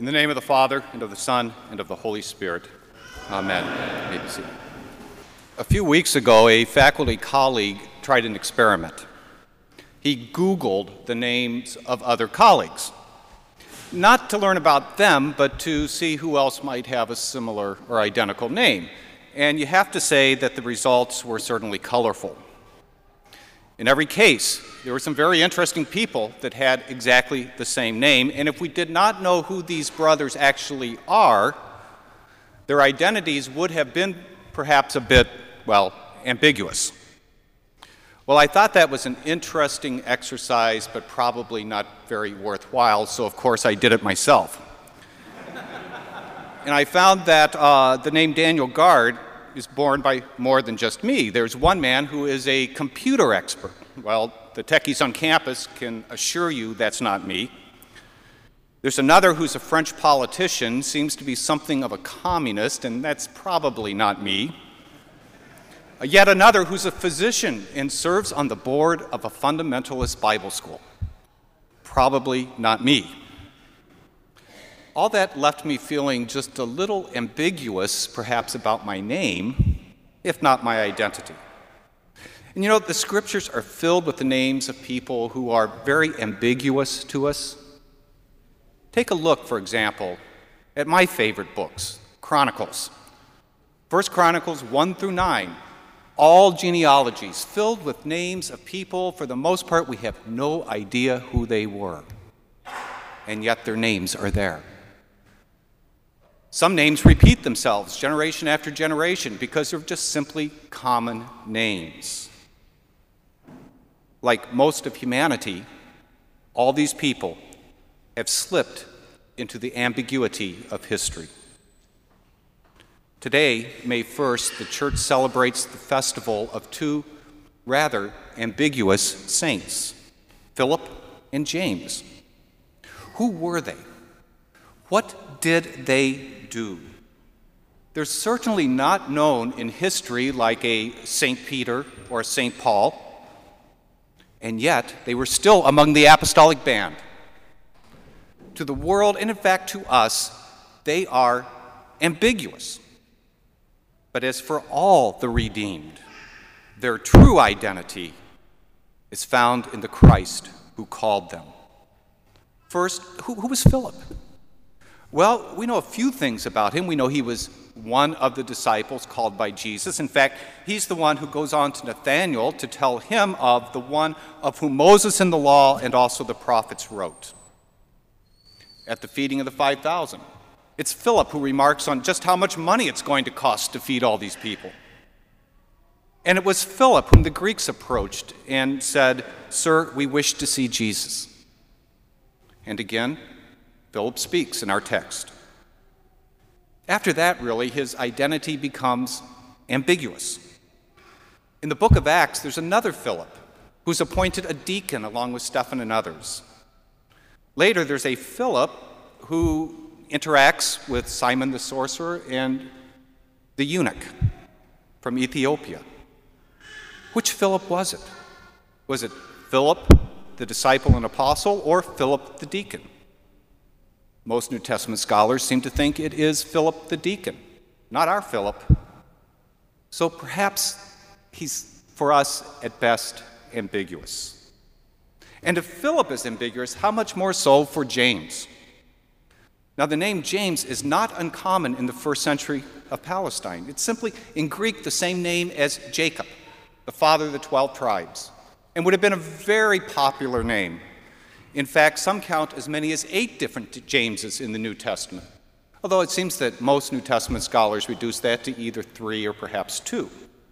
In the name of the Father, and of the Son, and of the Holy Spirit. Amen. You may be seated. A few weeks ago, a faculty colleague tried an experiment. He Googled the names of other colleagues, not to learn about them, but to see who else might have a similar or identical name. And you have to say that the results were certainly colorful. In every case, there were some very interesting people that had exactly the same name, and if we did not know who these brothers actually are, their identities would have been perhaps a bit, ambiguous. Well, I thought that was an interesting exercise, but probably not very worthwhile, so of course I did it myself. And I found that the name Daniel Gard is borne by more than just me. There's one man who is a computer expert. Well, the techies on campus can assure you that's not me. There's another who's a French politician, seems to be something of a communist, and that's probably not me. Yet another who's a physician and serves on the board of a fundamentalist Bible school. Probably not me. All that left me feeling just a little ambiguous, perhaps, about my name, if not my identity. And you know, the scriptures are filled with the names of people who are very ambiguous to us. Take a look, for example, at my favorite books, Chronicles. 1 Chronicles 1 through 9, all genealogies filled with names of people, for the most part, we have no idea who they were. And yet their names are there. Some names repeat themselves generation after generation because they're just simply common names. Like most of humanity, all these people have slipped into the ambiguity of history. Today, May 1st, the church celebrates the festival of two rather ambiguous saints, Philip and James. Who were they? What did they do? They're certainly not known in history like a St. Peter or a St. Paul, and yet they were still among the apostolic band. To the world, and in fact to us, they are ambiguous. But as for all the redeemed, their true identity is found in the Christ who called them. First, who was Philip? Well, we know a few things about him. We know he was one of the disciples called by Jesus. In fact, he's the one who goes on to Nathanael to tell him of the one of whom Moses in the law and also the prophets wrote. At the feeding of the 5,000, it's Philip who remarks on just how much money it's going to cost to feed all these people. And it was Philip whom the Greeks approached and said, "Sir, we wish to see Jesus." And again, Philip speaks in our text. After that, really, his identity becomes ambiguous. In the book of Acts, there's another Philip who's appointed a deacon along with Stephen and others. Later, there's a Philip who interacts with Simon the sorcerer and the eunuch from Ethiopia. Which Philip was it? Was it Philip, the disciple and apostle, or Philip the deacon? Most New Testament scholars seem to think it is Philip the deacon, not our Philip. So perhaps he's, for us, at best, ambiguous. And if Philip is ambiguous, how much more so for James? Now, the name James is not uncommon in the first century of Palestine. It's simply, in Greek, the same name as Jacob, the father of the 12 tribes, and would have been a very popular name. In fact, some count as many as 8 different Jameses in the New Testament, although it seems that most New Testament scholars reduce that to either 3 or perhaps 2.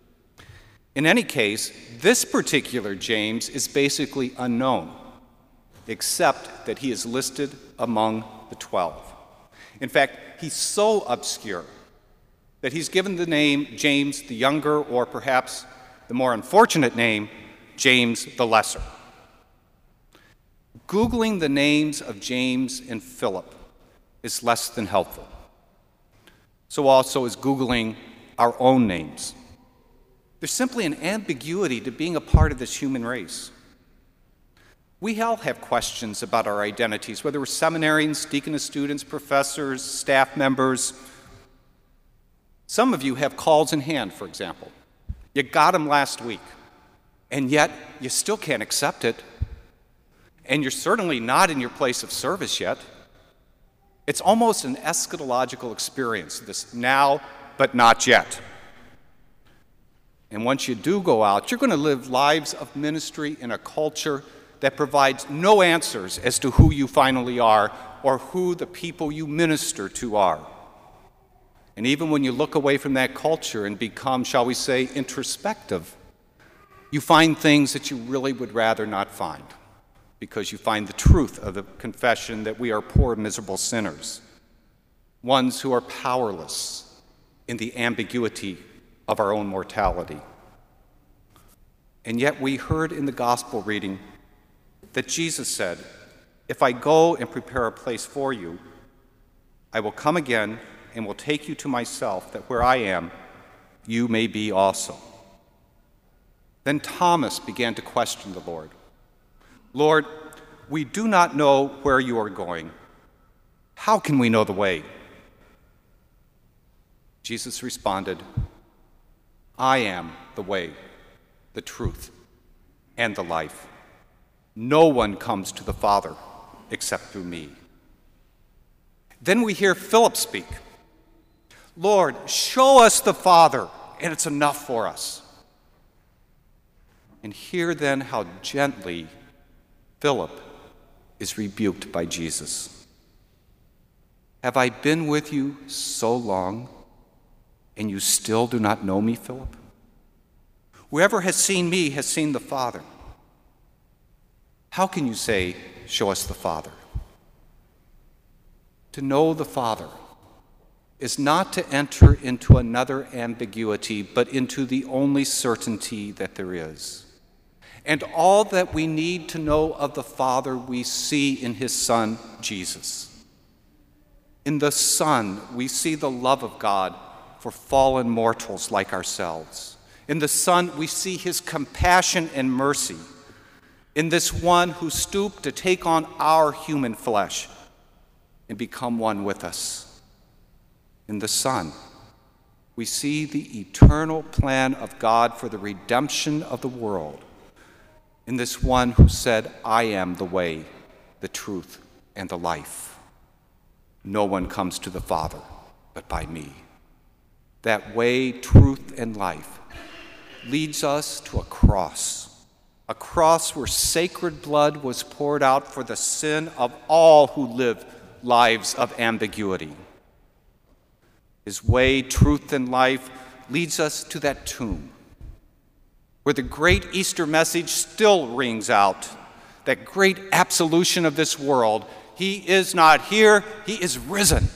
In any case, this particular James is basically unknown, except that he is listed among the 12. In fact, he's so obscure that he's given the name James the Younger, or perhaps the more unfortunate name, James the Lesser. Googling the names of James and Philip is less than helpful. So also is Googling our own names. There's simply an ambiguity to being a part of this human race. We all have questions about our identities, whether we're seminarians, deaconess students, professors, staff members. Some of you have calls in hand, for example. You got them last week, and yet you still can't accept it. And you're certainly not in your place of service yet. It's almost an eschatological experience, this now but not yet. And once you do go out, you're going to live lives of ministry in a culture that provides no answers as to who you finally are or who the people you minister to are. And even when you look away from that culture and become, shall we say, introspective, you find things that you really would rather not find, because you find the truth of the confession that we are poor, miserable sinners, ones who are powerless in the ambiguity of our own mortality. And yet we heard in the gospel reading that Jesus said, "If I go and prepare a place for you, I will come again and will take you to myself, that where I am, you may be also." Then Thomas began to question the Lord. "Lord, we do not know where you are going. How can we know the way?" Jesus responded, "I am the way, the truth, and the life. No one comes to the Father except through me." Then we hear Philip speak. "Lord, show us the Father, and it's enough for us." And hear then how gently Philip is rebuked by Jesus. "Have I been with you so long, and you still do not know me, Philip? Whoever has seen me has seen the Father. How can you say, 'Show us the Father'?" To know the Father is not to enter into another ambiguity, but into the only certainty that there is. And all that we need to know of the Father we see in his Son, Jesus. In the Son, we see the love of God for fallen mortals like ourselves. In the Son, we see his compassion and mercy. In this one who stooped to take on our human flesh and become one with us. In the Son, we see the eternal plan of God for the redemption of the world. In this one who said, "I am the way, the truth, and the life. No one comes to the Father but by me." That way, truth, and life leads us to a cross where sacred blood was poured out for the sin of all who live lives of ambiguity. His way, truth, and life leads us to that tomb where the great Easter message still rings out, that great absolution of this world. He is not here, he is risen.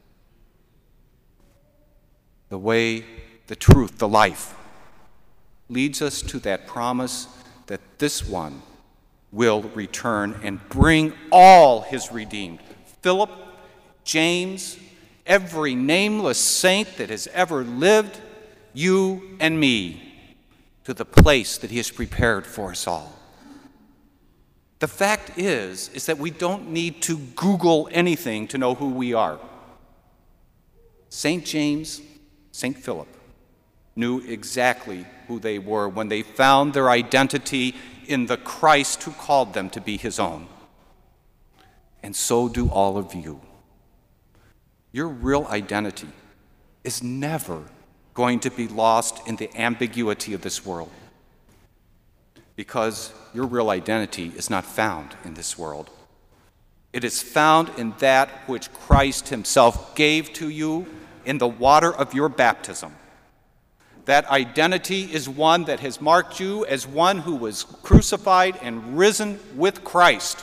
The way, the truth, the life leads us to that promise that this one will return and bring all his redeemed, Philip, James, every nameless saint that has ever lived, you and me, to the place that he has prepared for us all. The fact is that we don't need to Google anything to know who we are. St. James, St. Philip knew exactly who they were when they found their identity in the Christ who called them to be his own. And so do all of you. Your real identity is never going to be lost in the ambiguity of this world, because your real identity is not found in this world. It is found in that which Christ himself gave to you in the water of your baptism. That identity is one that has marked you as one who was crucified and risen with Christ.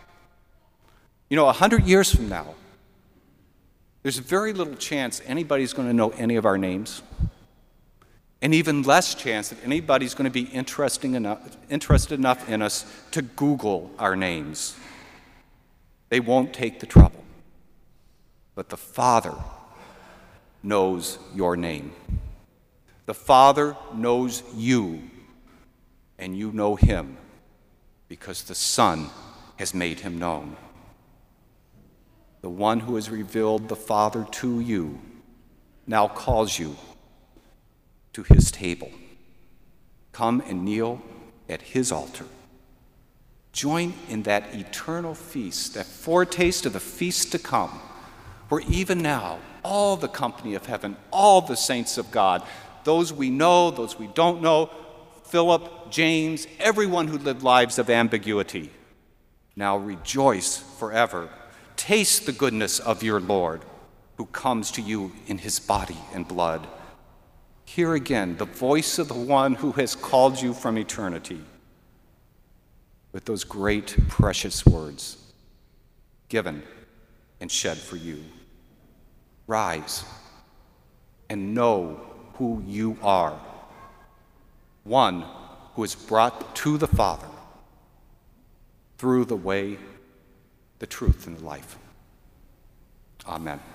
100 years from now, there's very little chance anybody's going to know any of our names, and even less chance that anybody's going to be interested enough in us to Google our names. They won't take the trouble. But the Father knows your name. The Father knows you, and you know him because the Son has made him known. The one who has revealed the Father to you now calls you to his table. Come and kneel at his altar. Join in that eternal feast, that foretaste of the feast to come, where even now all the company of heaven, all the saints of God, those we know, those we don't know, Philip, James, everyone who lived lives of ambiguity, now rejoice forever. Taste the goodness of your Lord, who comes to you in his body and blood. Hear again the voice of the one who has called you from eternity with those great, precious words, given and shed for you. Rise and know who you are, one who is brought to the Father through the way, the truth, and the life. Amen.